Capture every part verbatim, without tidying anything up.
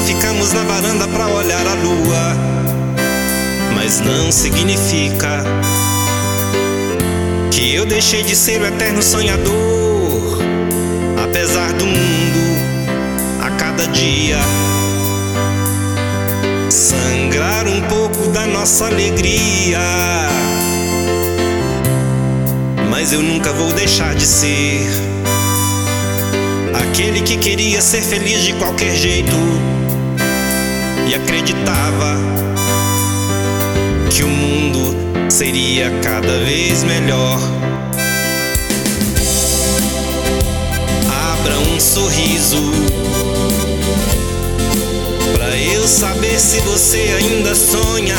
ficamos na varanda pra olhar a lua, mas não significa que eu deixei de ser o eterno sonhador. Apesar do mundo a cada dia sangrar um pouco da nossa alegria, mas eu nunca vou deixar de ser aquele que queria ser feliz de qualquer jeito e acreditava que o mundo seria cada vez melhor. Abra um sorriso pra eu saber se você ainda sonha.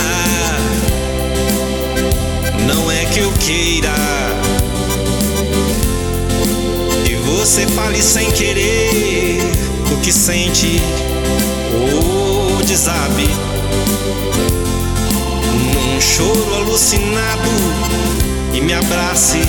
Não é que eu queira que você fale sem querer o que sente ou desabe num choro alucinado e me abrace.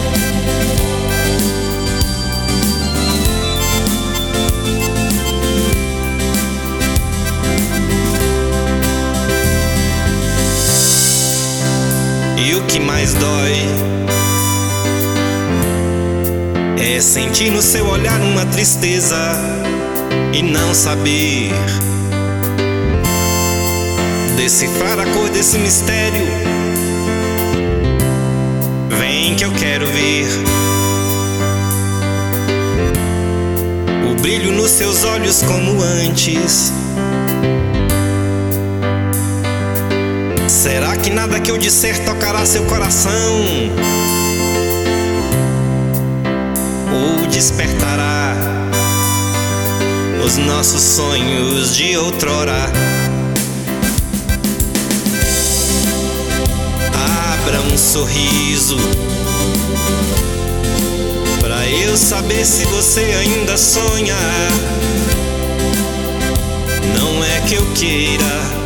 E o que mais dói é sentir no seu olhar uma tristeza e não saber decifrar a cor desse mistério. Vem que eu quero ver o brilho nos seus olhos como antes. Será que nada que eu disser tocará seu coração ou despertará os nossos sonhos de outrora? Abra um sorriso pra eu saber se você ainda sonha. Não é que eu queira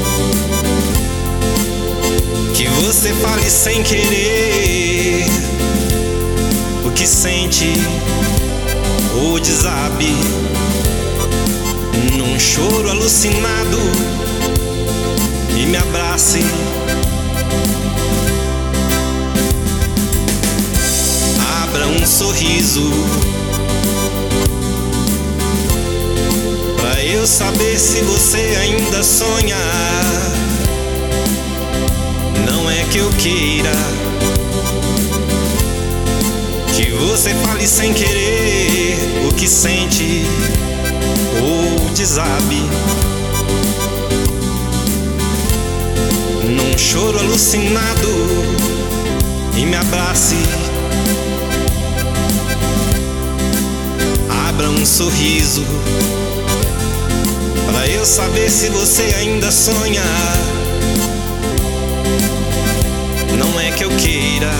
que você fale sem querer o que sente ou desabe num choro alucinado e me abrace. Abra um sorriso pra eu saber se você ainda sonha. Não é que eu queira que você fale sem querer o que sente ou desabe num choro alucinado e me abrace. Abra um sorriso pra eu saber se você ainda sonha. Não é que eu queira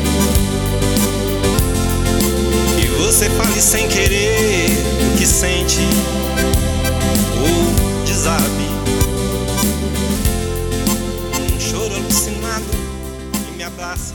que você fale sem querer o que sente ou desabe num choro alucinado e me abrace.